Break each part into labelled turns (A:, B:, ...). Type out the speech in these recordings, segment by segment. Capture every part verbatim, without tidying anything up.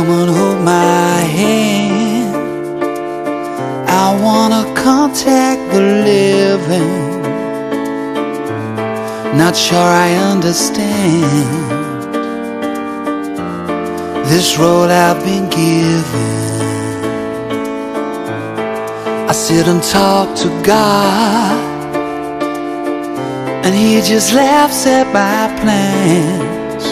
A: Come and hold my hand. I wanna contact the living. Not sure I understand this road I've been given. I sit and talk to God, and He just laughs at my plans.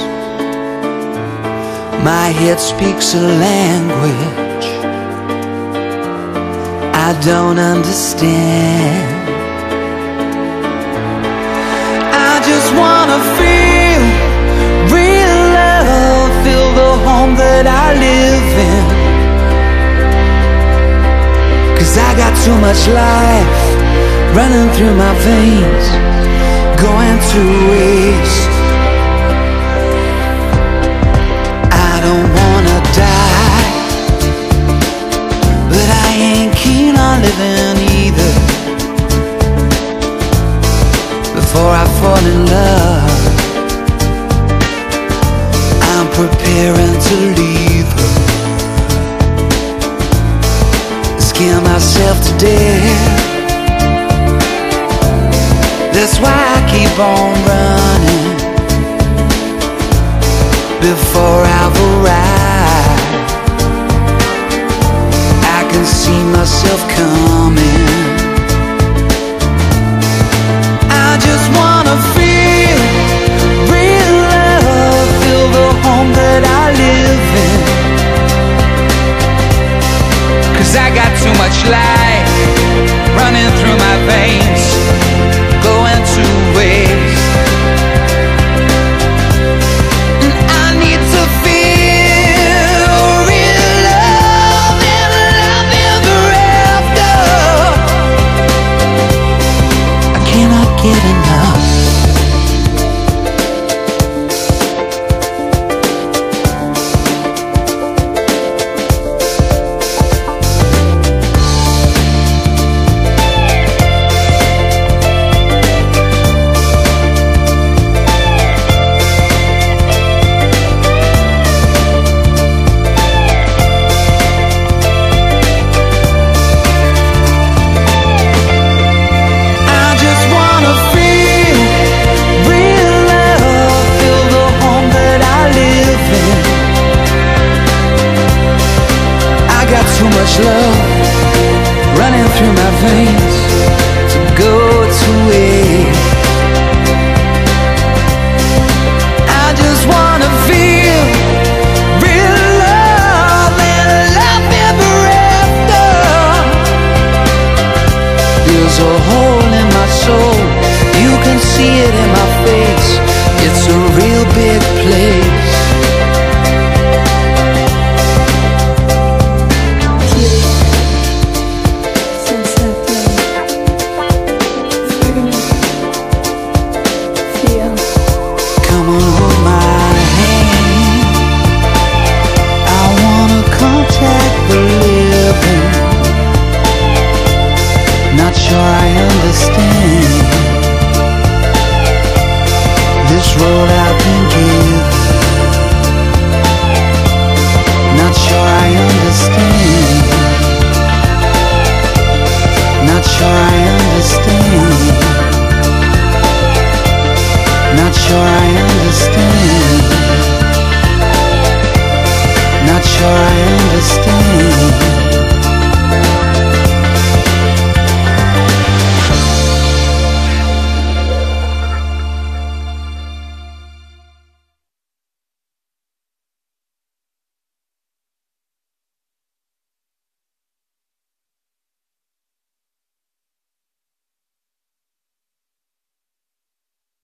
A: My head speaks a language I don't understand. I just wanna feel real love, feel the home that I live in. 'Cause I got too much life running through my veins, going to waste. I don't wanna die, but I ain't keen on living either. Before I fall in love, I'm preparing to leave her. Scare myself to death. That's why I keep on running before I've arrived. I can see myself coming. I just wanna feel real love, feel the home that I live in. 'Cause I got too much life running through my veins, going to waste. And I need to feel real love and love ever after. I cannot get enough. Too much love running through my veins to go to waste. I just wanna feel real love and love ever after. There's a hole in my soul, you can see it in my face. It's a real big place. Not sure I understand this road I've been given.